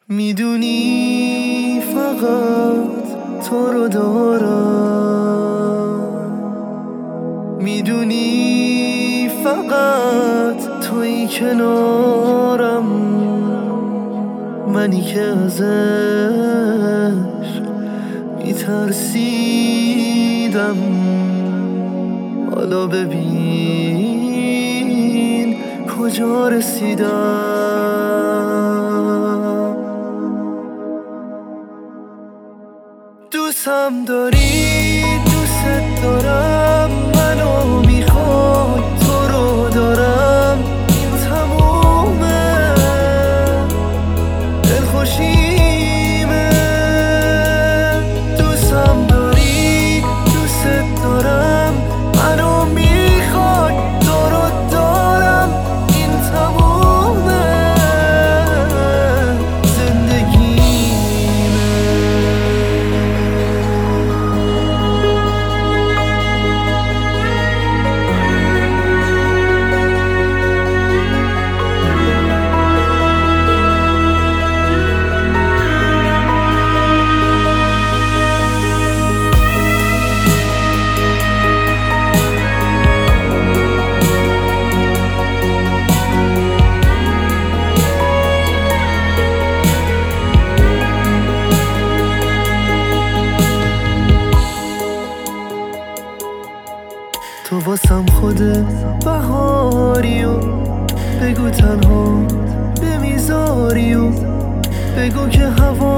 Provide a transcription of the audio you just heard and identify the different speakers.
Speaker 1: میدونی فقط تو رو دارم، میدونی فقط تویی کنارم، منی که ازش میترسیدم. حالا ببین کجا رسیدم. دوستم داری، دوست دارم، منو میخوای، تو رو دارم، این تمومه، دلخوشیمه. دوستم داری، دوست دارم، منو میخوای، تو رو دارم، این تمومه، زندگیمه. تو واسم خودت بهاری و بگو تنها بمیزاری و بگو که هوا